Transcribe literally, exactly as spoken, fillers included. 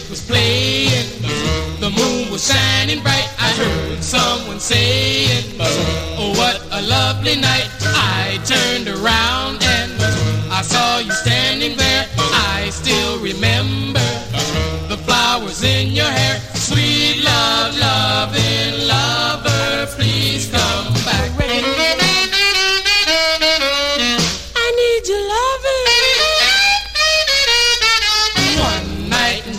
was playing, the moon was shining bright. I heard someone saying, oh, what a lovely night. I turned around and I saw you standing